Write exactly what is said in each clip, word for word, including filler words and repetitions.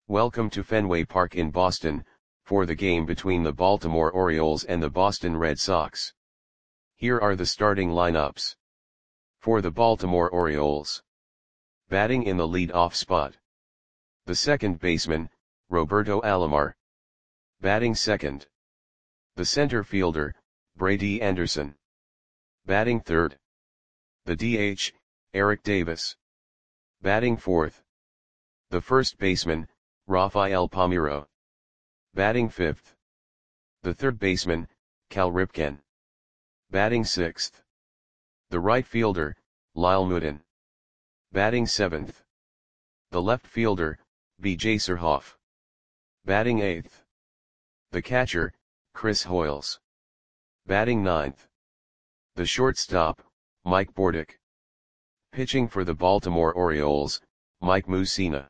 Welcome to Fenway Park in Boston, for the game between the Baltimore Orioles and the Boston Red Sox. Here are the starting lineups. For the Baltimore Orioles. Batting in the lead-off spot. The second baseman, Roberto Alomar. Batting second. The center fielder, Brady Anderson. Batting third. The D H, Eric Davis. Batting fourth. The first baseman, Rafael Palmeiro. Batting fifth. The third baseman, Cal Ripken. Batting sixth. The right fielder, Lyle Moodin. Batting seventh. The left fielder, B J Surhoff. Batting eighth. The catcher, Chris Hoiles. Batting ninth. The shortstop, Mike Bordick. Pitching for the Baltimore Orioles, Mike Mussina.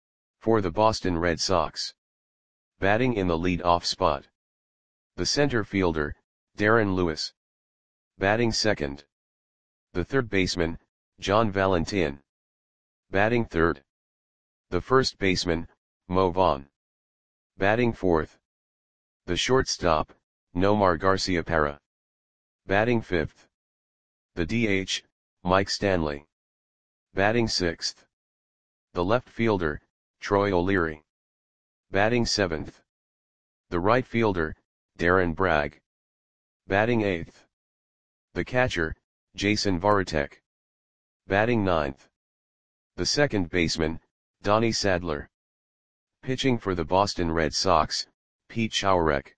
For the Boston Red Sox. Batting in the lead-off spot. The center fielder, Darren Lewis. Batting second. The third baseman, John Valentin. Batting third. The first baseman, Mo Vaughn. Batting fourth. The shortstop, Nomar Garciaparra. Batting fifth. The D H, Mike Stanley. Batting sixth. The left fielder, Troy O'Leary. Batting seventh. The right fielder, Darren Bragg. Batting eighth. The catcher, Jason Varitek. Batting ninth. The second baseman, Donnie Sadler. Pitching for the Boston Red Sox, Pete Schourek.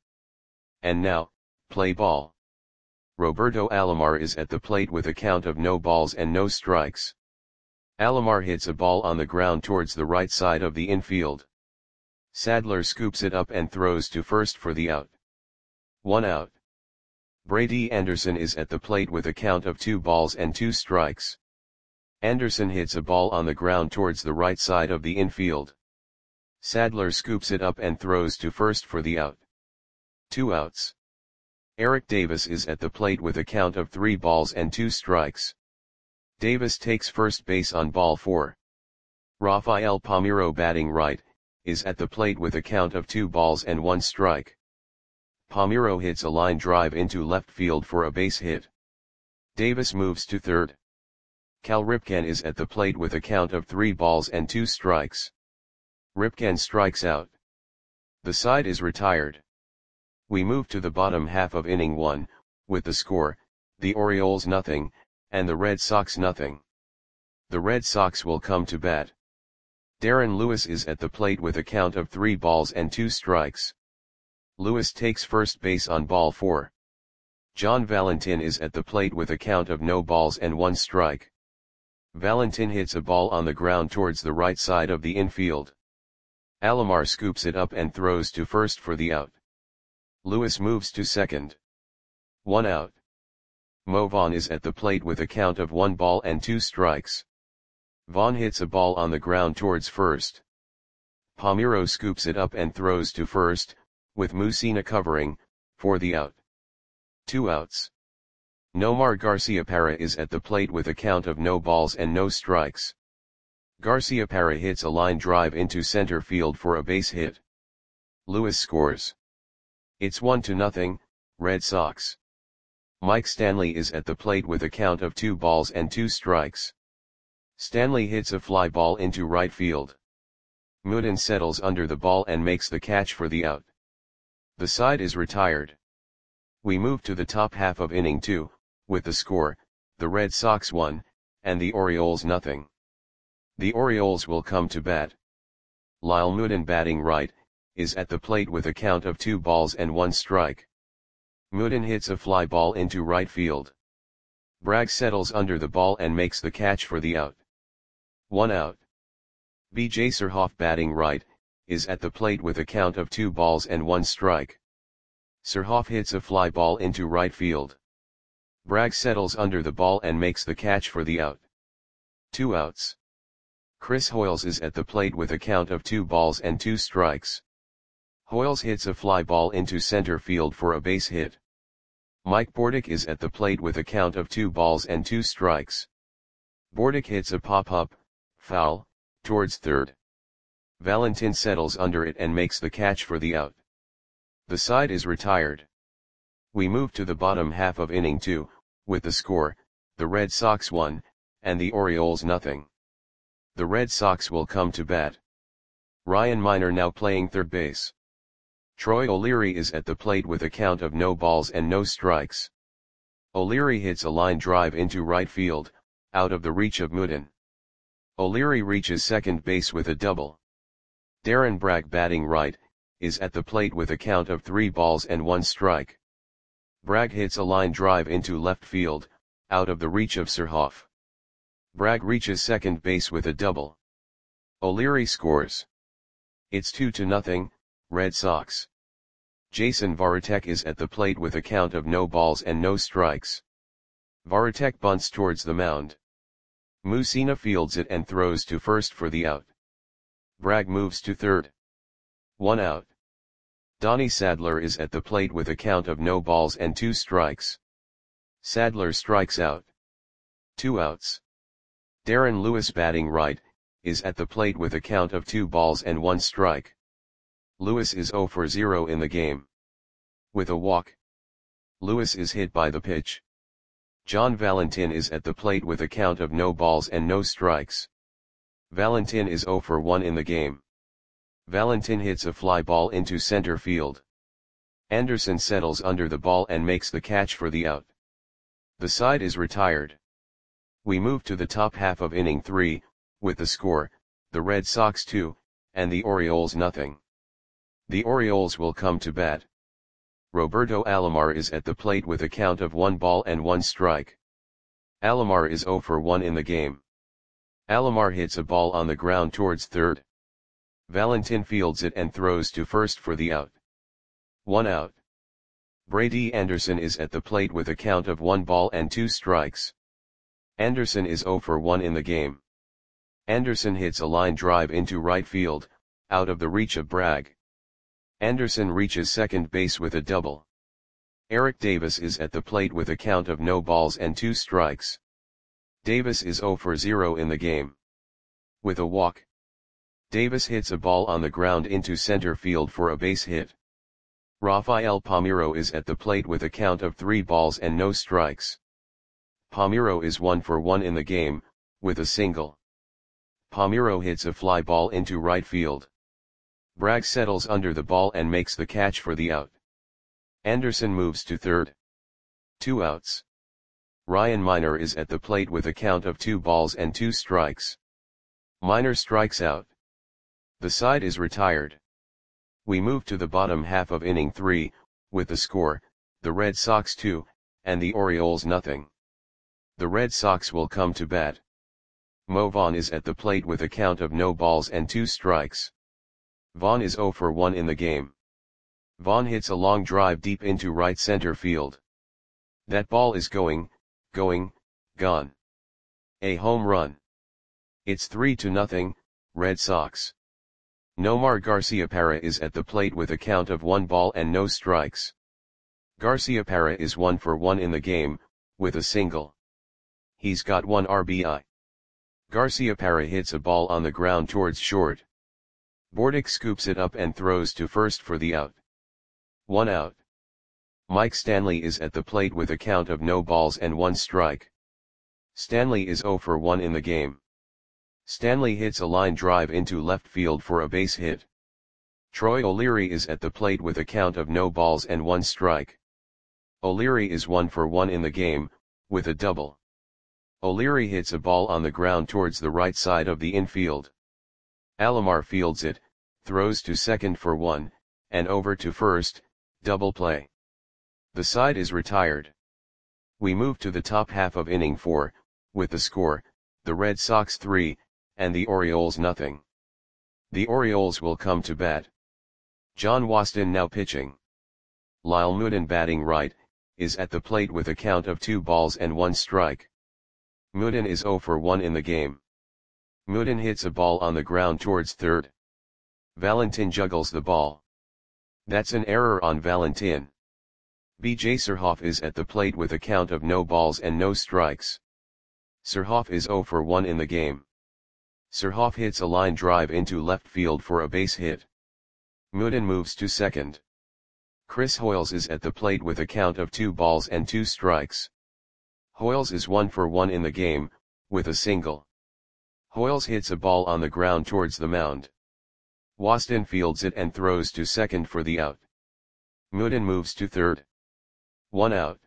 And now, play ball. Roberto Alomar is at the plate with a count of no balls and no strikes. Alomar hits a ball on the ground towards the right side of the infield. Sadler scoops it up and throws to first for the out. One out. Brady Anderson is at the plate with a count of two balls and two strikes. Anderson hits a ball on the ground towards the right side of the infield. Sadler scoops it up and throws to first for the out. Two outs. Eric Davis is at the plate with a count of three balls and two strikes. Davis takes first base on ball four. Rafael Palmeiro, batting right, is at the plate with a count of two balls and one strike. Palmeiro hits a line drive into left field for a base hit. Davis moves to third. Cal Ripken is at the plate with a count of three balls and two strikes. Ripken strikes out. The side is retired. We move to the bottom half of inning one, with the score, the Orioles nothing, and the Red Sox nothing. The Red Sox will come to bat. Darren Lewis is at the plate with a count of three balls and two strikes. Lewis takes first base on ball four. John Valentin is at the plate with a count of no balls and one strike. Valentin hits a ball on the ground towards the right side of the infield. Alomar scoops it up and throws to first for the out. Lewis moves to second. One out. Mo Vaughn is at the plate with a count of one ball and two strikes. Vaughn hits a ball on the ground towards first. Palmeiro scoops it up and throws to first, with Mussina covering, for the out. Two outs. Nomar Garciaparra is at the plate with a count of no balls and no strikes. Garciaparra hits a line drive into center field for a base hit. Lewis scores. It's one to nothing, Red Sox. Mike Stanley is at the plate with a count of two balls and two strikes. Stanley hits a fly ball into right field. Moodin settles under the ball and makes the catch for the out. The side is retired. We move to the top half of inning two, with the score, the Red Sox one, and the Orioles nothing. The Orioles will come to bat. Lyle Moodin, batting right, is at the plate with a count of two balls and one strike. Moodin hits a fly ball into right field. Bragg settles under the ball and makes the catch for the out. One out. B J Surhoff, batting right, is at the plate with a count of two balls and one strike. Surhoff hits a fly ball into right field. Bragg settles under the ball and makes the catch for the out. Two outs. Chris Hoiles is at the plate with a count of two balls and two strikes. Hoiles hits a fly ball into center field for a base hit. Mike Bordick is at the plate with a count of two balls and two strikes. Bordick hits a pop-up, foul, towards third. Valentin settles under it and makes the catch for the out. The side is retired. We move to the bottom half of inning two, with the score, the Red Sox one, and the Orioles nothing. The Red Sox will come to bat. Ryan Miner now playing third base. Troy O'Leary is at the plate with a count of no balls and no strikes. O'Leary hits a line drive into right field, out of the reach of Mooden. O'Leary reaches second base with a double. Darren Bragg batting right, is at the plate with a count of three balls and one strike. Bragg hits a line drive into left field, out of the reach of Surhoff. Bragg reaches second base with a double. O'Leary scores. It's two to nothing, Red Sox. Jason Varitek is at the plate with a count of no balls and no strikes. Varitek bunts towards the mound. Mussina fields it and throws to first for the out. Bragg moves to third. One out. Donnie Sadler is at the plate with a count of no balls and two strikes. Sadler strikes out. Two outs. Darren Lewis batting right, is at the plate with a count of two balls and one strike. Lewis is zero for zero in the game. With a walk. Lewis is hit by the pitch. John Valentin is at the plate with a count of no balls and no strikes. Valentin is zero for one in the game. Valentin hits a fly ball into center field. Anderson settles under the ball and makes the catch for the out. The side is retired. We move to the top half of inning three, with the score, the Red Sox two, and the Orioles nothing. The Orioles will come to bat. Roberto Alomar is at the plate with a count of one ball and one strike. Alomar is zero for one in the game. Alomar hits a ball on the ground towards third. Valentin fields it and throws to first for the out. One out. Brady Anderson is at the plate with a count of one ball and two strikes. Anderson is zero for one in the game. Anderson hits a line drive into right field, out of the reach of Bragg. Anderson reaches second base with a double. Eric Davis is at the plate with a count of no balls and two strikes. Davis is zero for zero in the game. With a walk. Davis hits a ball on the ground into center field for a base hit. Rafael Palmeiro is at the plate with a count of three balls and no strikes. Palmeiro is one for one in the game, with a single. Palmeiro hits a fly ball into right field. Bragg settles under the ball and makes the catch for the out. Anderson moves to third. Two outs. Ryan Miner is at the plate with a count of two balls and two strikes. Miner strikes out. The side is retired. We move to the bottom half of inning three, with the score, the Red Sox two, and the Orioles nothing. The Red Sox will come to bat. Mo Vaughn is at the plate with a count of no balls and two strikes. Vaughn is zero for one in the game. Vaughn hits a long drive deep into right center field. That ball is going, going, gone. A home run. It's three to nothing, Red Sox. Nomar Garciaparra is at the plate with a count of one ball and no strikes. Garciaparra is one for one in the game, with a single. He's got one R B I. Garciaparra hits a ball on the ground towards short. Bordick scoops it up and throws to first for the out. One out. Mike Stanley is at the plate with a count of no balls and one strike. Stanley is zero for one in the game. Stanley hits a line drive into left field for a base hit. Troy O'Leary is at the plate with a count of no balls and one strike. O'Leary is one for one in the game, with a double. O'Leary hits a ball on the ground towards the right side of the infield. Alomar fields it, throws to second for one, and over to first, double play. The side is retired. We move to the top half of inning four, with the score, the Red Sox three, and the Orioles nothing. The Orioles will come to bat. John Waston now pitching. Lyle Mooden batting right, is at the plate with a count of two balls and one strike. Mooden is zero for one in the game. Mooden hits a ball on the ground towards third. Valentin juggles the ball. That's an error on Valentin. B J Surhoff is at the plate with a count of no balls and no strikes. Surhoff is zero for one in the game. Surhoff hits a line drive into left field for a base hit. Mooden moves to second. Chris Hoiles is at the plate with a count of two balls and two strikes. Hoiles is one for one in the game, with a single. Hoiles hits a ball on the ground towards the mound. Waston fields it and throws to second for the out. Mooden moves to third. One out.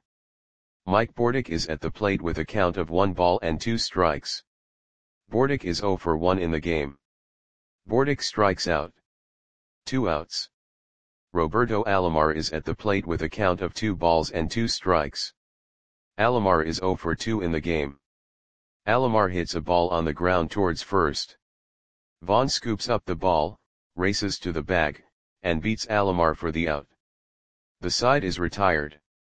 Mike Bordick is at the plate with a count of one ball and two strikes. Bordick is zero for one in the game. Bordick strikes out. Two outs. Roberto Alomar is at the plate with a count of two balls and two strikes. Alomar is zero for two in the game. Alomar hits a ball on the ground towards first. Vaughn scoops up the ball, races to the bag, and beats Alomar for the out. The side is retired.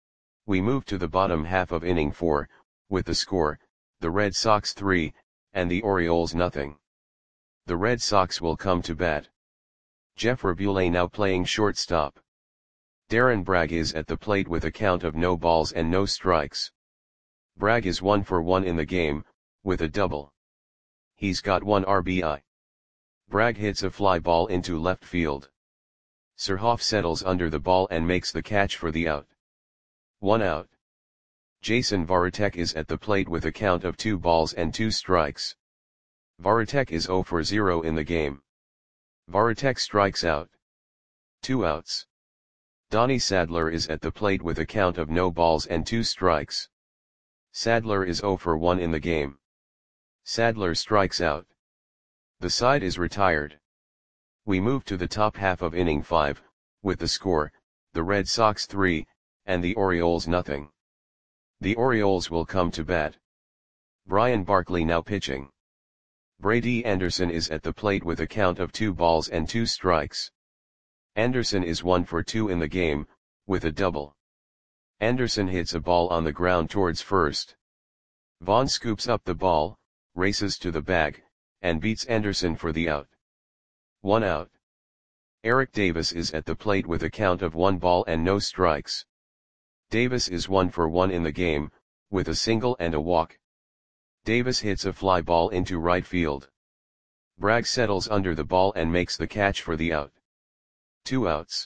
We move to the bottom half of inning four, with the score, the Red Sox three, and the Orioles nothing. The Red Sox will come to bat. Jeff Rabule now playing shortstop. Darren Bragg is at the plate with a count of no balls and no strikes. Bragg is one for one in the game, with a double. He's got one R B I. Bragg hits a fly ball into left field. Surhoff settles under the ball and makes the catch for the out. One out. Jason Varitek is at the plate with a count of two balls and two strikes. Varitek is zero for zero in the game. Varitek strikes out. Two outs. Donnie Sadler is at the plate with a count of no balls and two strikes. Sadler is zero for one in the game. Sadler strikes out. The side is retired. We move to the top half of inning five, with the score, the Red Sox three, and the Orioles nothing. The Orioles will come to bat. Brian Barkley now pitching. Brady Anderson is at the plate with a count of two balls and two strikes. Anderson is one for two in the game, with a double. Anderson hits a ball on the ground towards first. Vaughn scoops up the ball, races to the bag, and beats Anderson for the out. One out. Eric Davis is at the plate with a count of one ball and no strikes. Davis is one for one in the game, with a single and a walk. Davis hits a fly ball into right field. Bragg settles under the ball and makes the catch for the out. Two outs.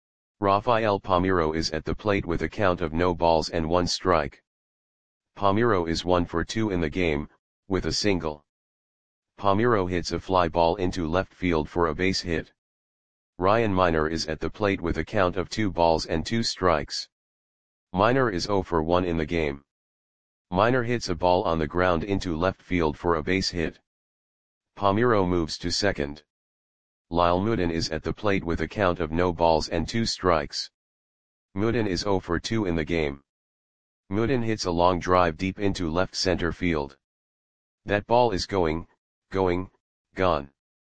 Rafael Palmeiro is at the plate with a count of no balls and one strike. Palmeiro is one for two in the game, with a single. Palmeiro hits a fly ball into left field for a base hit. Ryan Miner is at the plate with a count of two balls and two strikes. Miner is zero for one in the game. Miner hits a ball on the ground into left field for a base hit. Palmeiro moves to second. Lyle Mooden is at the plate with a count of no balls and two strikes. Mooden is zero for two in the game. Mooden hits a long drive deep into left center field. That ball is going, going, gone.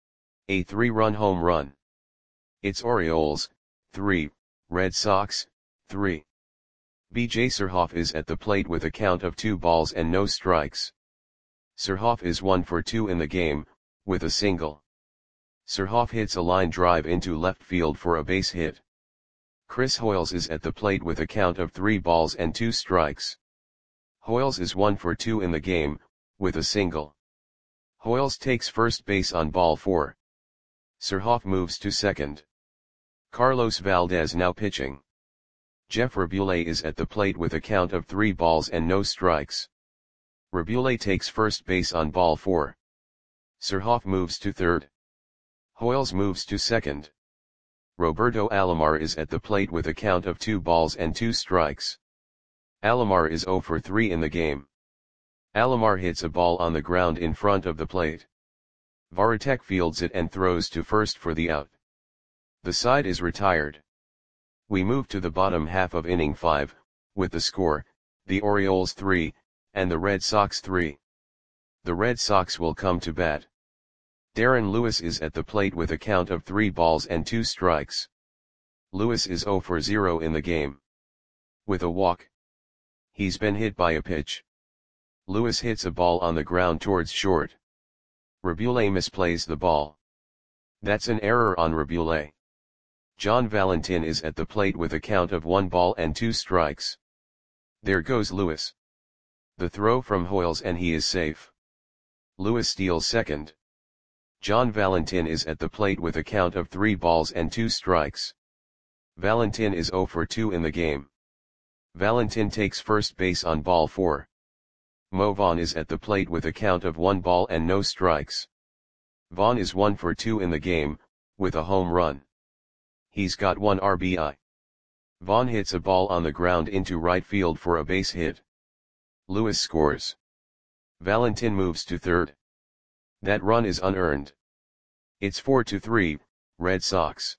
A three-run home run. It's Orioles, three, Red Sox, three. B J Surhoff is at the plate with a count of two balls and no strikes. Surhoff is one for two in the game, with a single. Surhoff hits a line drive into left field for a base hit. Chris Hoiles is at the plate with a count of three balls and two strikes. Hoiles is one for two in the game, with a single. Hoiles takes first base on ball four. Surhoff moves to second. Carlos Valdez now pitching. Jeff Rabule is at the plate with a count of three balls and no strikes. Rabule takes first base on ball four. Surhoff moves to third. Hoiles moves to second. Roberto Alomar is at the plate with a count of two balls and two strikes. Alomar is zero for three in the game. Alomar hits a ball on the ground in front of the plate. Varitek fields it and throws to first for the out. The side is retired. We move to the bottom half of inning five, with the score, the Orioles three, and the Red Sox three. The Red Sox will come to bat. Darren Lewis is at the plate with a count of three balls and two strikes. Lewis is zero for zero in the game. With a walk. He's been hit by a pitch. Lewis hits a ball on the ground towards short. Rabule misplays the ball. That's an error on Rabule. John Valentin is at the plate with a count of one ball and two strikes. There goes Lewis. The throw from Hoiles and he is safe. Lewis steals second. John Valentin is at the plate with a count of three balls and two strikes. Valentin is zero for two in the game. Valentin takes first base on ball four. Mo Vaughn is at the plate with a count of one ball and no strikes. Vaughn is one for two in the game, with a home run. He's got one R B I. Vaughn hits a ball on the ground into right field for a base hit. Lewis scores. Valentin moves to third. That run is unearned. It's four to three, Red Sox.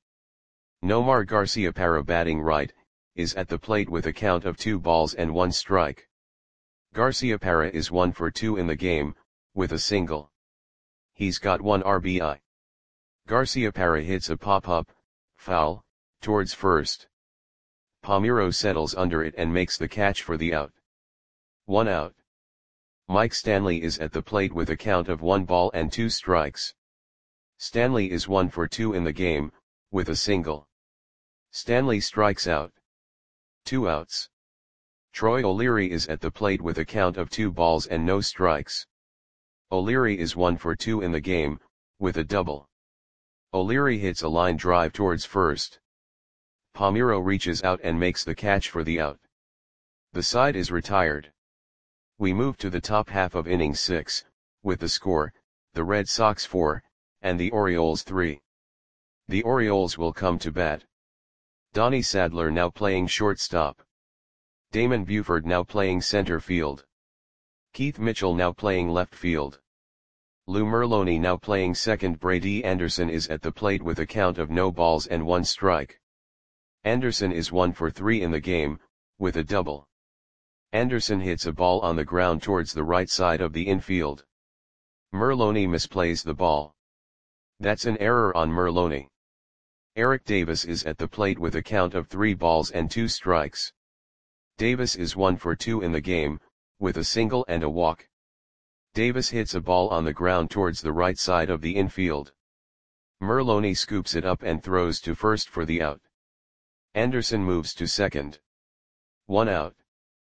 Nomar Garciaparra, batting right, is at the plate with a count of two balls and one strike. Garciaparra is one for two in the game, with a single. He's got one R B I. Garciaparra hits a pop-up, foul, towards first. Palmeiro settles under it and makes the catch for the out. One out. Mike Stanley is at the plate with a count of one ball and two strikes. Stanley is one for two in the game, with a single. Stanley strikes out. Two outs. Troy O'Leary is at the plate with a count of two balls and no strikes. O'Leary is one for two in the game, with a double. O'Leary hits a line drive towards first. Palmeiro reaches out and makes the catch for the out. The side is retired. We move to the top half of inning six, with the score, the Red Sox four, and the Orioles three. The Orioles will come to bat. Donnie Sadler now playing shortstop. Damon Buford now playing center field. Keith Mitchell now playing left field. Lou Merloni now playing second. Brady Anderson is at the plate with a count of no balls and one strike. Anderson is one for three in the game, with a double. Anderson hits a ball on the ground towards the right side of the infield. Merloni misplays the ball. That's an error on Merloni. Eric Davis is at the plate with a count of three balls and two strikes. Davis is one for two in the game, with a single and a walk. Davis hits a ball on the ground towards the right side of the infield. Merloni scoops it up and throws to first for the out. Anderson moves to second. One out.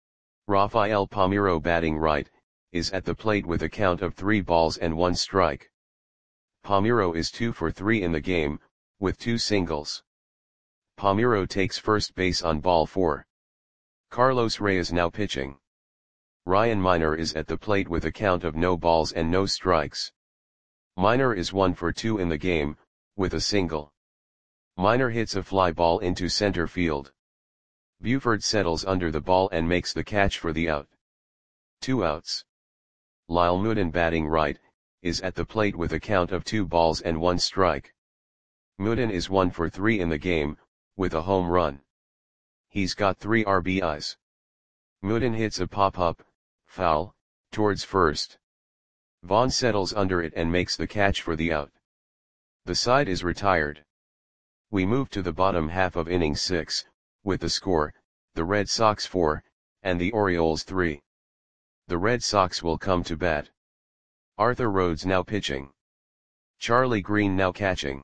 Rafael Palmeiro, batting right, is at the plate with a count of three balls and one strike. Palmeiro is two for three in the game, with two singles. Palmeiro takes first base on ball four. Carlos Reyes now pitching. Ryan Minor is at the plate with a count of no balls and no strikes. Minor is one for two in the game, with a single. Minor hits a fly ball into center field. Buford settles under the ball and makes the catch for the out. Two outs. Lyle Mooden, batting right, is at the plate with a count of two balls and one strike. Mooden is one for three in the game, with a home run. He's got three R B Is. Mooden hits a pop-up, foul, towards first. Vaughn settles under it and makes the catch for the out. The side is retired. We move to the bottom half of inning six, with the score, the Red Sox four, and the Orioles three. The Red Sox will come to bat. Arthur Rhodes now pitching. Charlie Green now catching.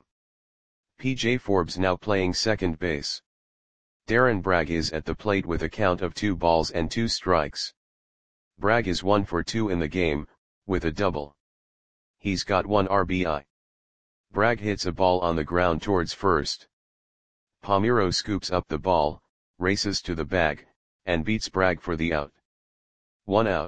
P J Forbes now playing second base. Darren Bragg is at the plate with a count of two balls and two strikes. Bragg is one for two in the game, with a double. He's got one R B I. Bragg hits a ball on the ground towards first. Palmeiro scoops up the ball, races to the bag, and beats Bragg for the out. One out.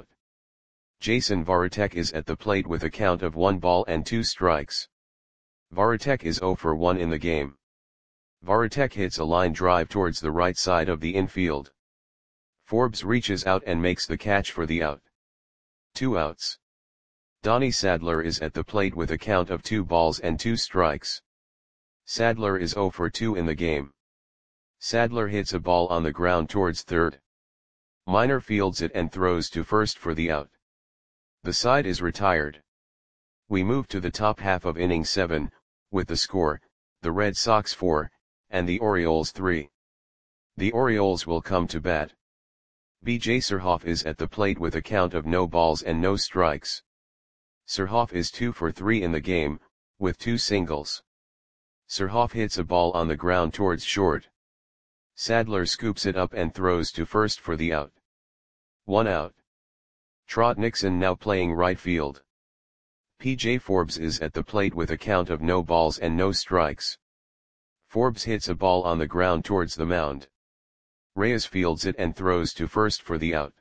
Jason Varitek is at the plate with a count of one ball and two strikes. Varitek is zero for one in the game. Varitek hits a line drive towards the right side of the infield. Forbes reaches out and makes the catch for the out. Two outs. Donnie Sadler is at the plate with a count of two balls and two strikes. Sadler is zero for two in the game. Sadler hits a ball on the ground towards third. Minor fields it and throws to first for the out. The side is retired. We move to the top half of inning seven, with the score, the Red Sox four, and the Orioles three. The Orioles will come to bat. B J Surhoff is at the plate with a count of no balls and no strikes. Surhoff is two for three in the game, with two singles. Surhoff hits a ball on the ground towards short. Sadler scoops it up and throws to first for the out. One out. Trot Nixon now playing right field. P J Forbes is at the plate with a count of no balls and no strikes. Forbes hits a ball on the ground towards the mound. Reyes fields it and throws to first for the out.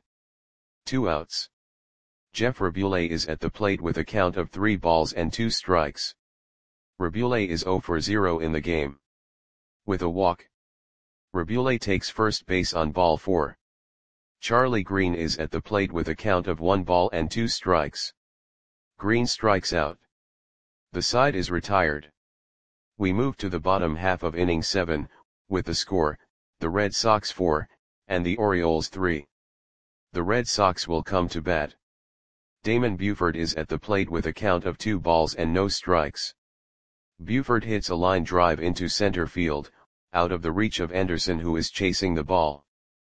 Two outs. Jeff Rabule is at the plate with a count of three balls and two strikes. Rabule is zero for zero in the game. With a walk, Rabule takes first base on ball four. Charlie Green is at the plate with a count of one ball and two strikes. Green strikes out. The side is retired. We move to the bottom half of inning seven, with the score, the Red Sox four, and the Orioles three. The Red Sox will come to bat. Damon Buford is at the plate with a count of two balls and no strikes. Buford hits a line drive into center field, out of the reach of Anderson, who is chasing the ball.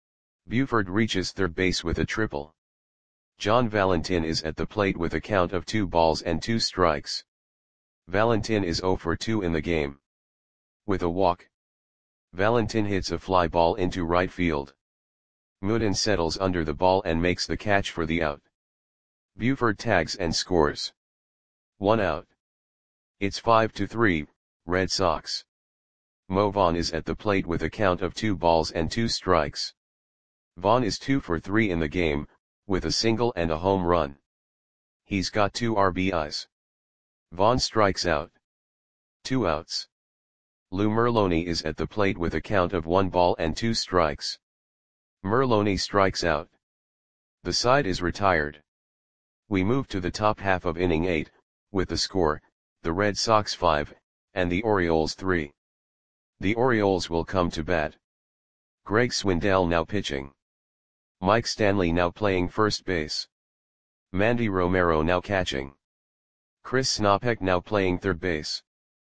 Buford reaches third base with a triple. John Valentin is at the plate with a count of two balls and two strikes. Valentin is zero for two in the game. With a walk, Valentin hits a fly ball into right field. Mooden settles under the ball and makes the catch for the out. Buford tags and scores. One out. It's five to three, Red Sox. Mo Vaughn is at the plate with a count of two balls and two strikes. Vaughn is two for three in the game, with a single and a home run. He's got two R B Is. Vaughn strikes out. Two outs. Lou Merloni is at the plate with a count of one ball and two strikes. Merloni strikes out. The side is retired. We move to the top half of inning eight, with the score, the Red Sox five, and the Orioles three. The Orioles will come to bat. Greg Swindell now pitching. Mike Stanley now playing first base. Mandy Romero now catching. Chris Snopek now playing third base.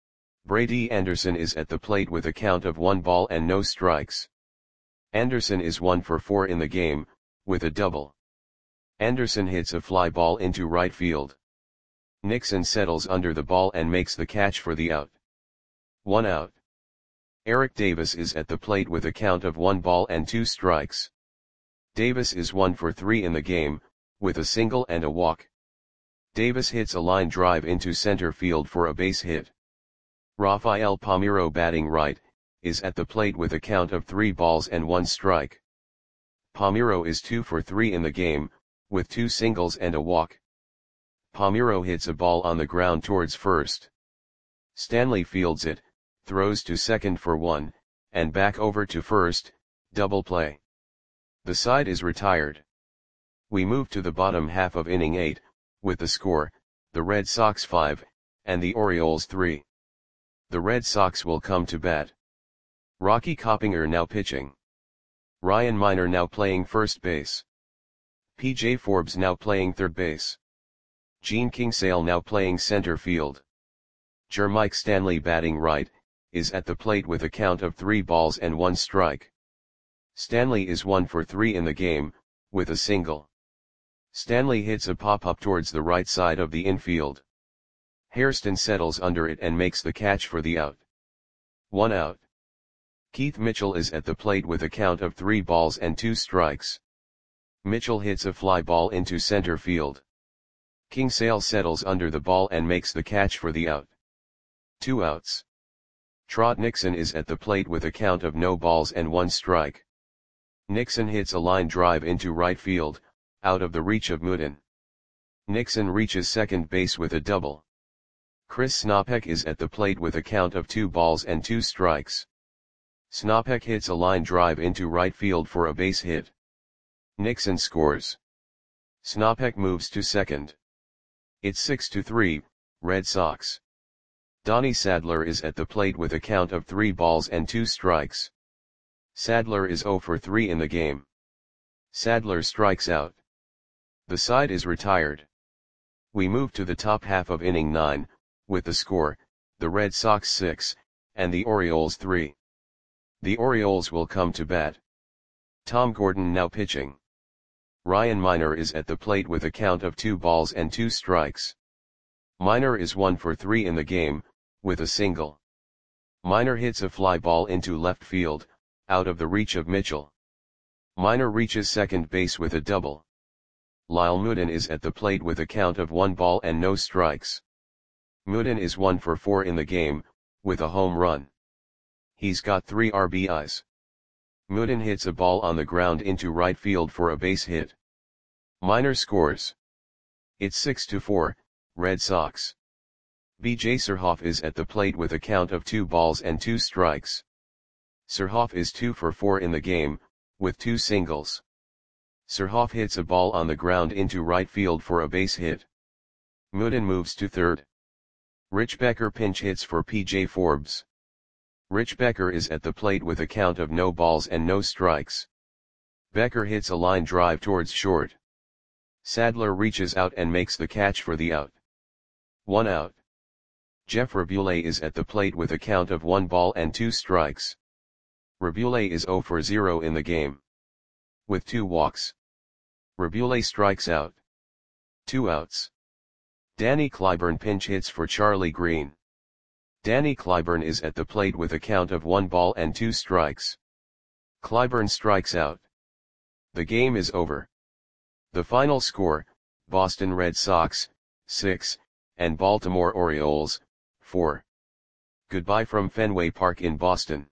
Brady Anderson is at the plate with a count of one ball and no strikes. Anderson is one for four in the game, with a double. Anderson hits a fly ball into right field. Nixon settles under the ball and makes the catch for the out. One out. Eric Davis is at the plate with a count of one ball and two strikes. Davis is one for three in the game, with a single and a walk. Davis hits a line drive into center field for a base hit. Rafael Palmeiro, batting right, is at the plate with a count of three balls and one strike. Palmeiro is two for three in the game, with two singles and a walk. Palmeiro hits a ball on the ground towards first. Stanley fields it, throws to second for one, and back over to first, double play. The side is retired. We move to the bottom half of inning eight, with the score, the Red Sox five, and the Orioles three. The Red Sox will come to bat. Rocky Coppinger now pitching. Ryan Miner now playing first base. P J Forbes now playing third base. Gene Kingsale now playing center field. Jermike Stanley, batting right, is at the plate with a count of three balls and one strike. Stanley is one for three in the game, with a single. Stanley hits a pop-up towards the right side of the infield. Hairston settles under it and makes the catch for the out. One out. Keith Mitchell is at the plate with a count of three balls and two strikes. Mitchell hits a fly ball into center field. Kingsale settles under the ball and makes the catch for the out. Two outs. Trot Nixon is at the plate with a count of no balls and one strike. Nixon hits a line drive into right field, out of the reach of Mooden. Nixon reaches second base with a double. Chris Snopek is at the plate with a count of two balls and two strikes. Snopek hits a line drive into right field for a base hit. Nixon scores. Snopek moves to second. It's six to three, Red Sox. Donnie Sadler is at the plate with a count of three balls and two strikes. Sadler is zero for three in the game. Sadler strikes out. The side is retired. We move to the top half of inning nine, with the score, the Red Sox six, and the Orioles three. The Orioles will come to bat. Tom Gordon now pitching. Ryan Miner is at the plate with a count of two balls and two strikes. Miner is one for three in the game, with a single. Miner hits a fly ball into left field, out of the reach of Mitchell. Miner reaches second base with a double. Lyle Mooden is at the plate with a count of one ball and no strikes. Mooden is one for four in the game, with a home run. He's got three R B Is. Mooden hits a ball on the ground into right field for a base hit. Minor scores. It's six to four, Red Sox. B J Surhoff is at the plate with a count of two balls and two strikes. Surhoff is two for four in the game, with two singles. Surhoff hits a ball on the ground into right field for a base hit. Mooden moves to third. Rich Becker pinch hits for P J Forbes. Rich Becker is at the plate with a count of no balls and no strikes. Becker hits a line drive towards short. Sadler reaches out and makes the catch for the out. One out. Jeff Rabule is at the plate with a count of one ball and two strikes. Rabule is zero for zero in the game, with two walks. Rabule strikes out. Two outs. Danny Clyburn pinch hits for Charlie Green. Danny Clyburn is at the plate with a count of one ball and two strikes. Clyburn strikes out. The game is over. The final score, Boston Red Sox, six, and Baltimore Orioles, four. Goodbye from Fenway Park in Boston.